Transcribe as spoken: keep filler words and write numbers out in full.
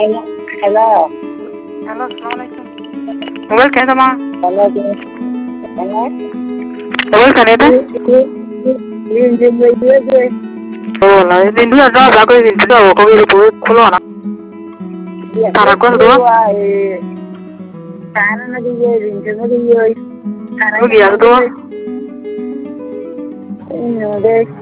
Hello. Halo, assalamualaikum. Mobile kaya sama? Hello. Hello. Mobile kaya itu? Ini jumlah dua deh. Oh, lah ini dua dah, aku ini dua, aku ini boleh keluar nak? Tarak kau dua? Karena nanti dia jumlah dia. Lu dia dua? Ini deh.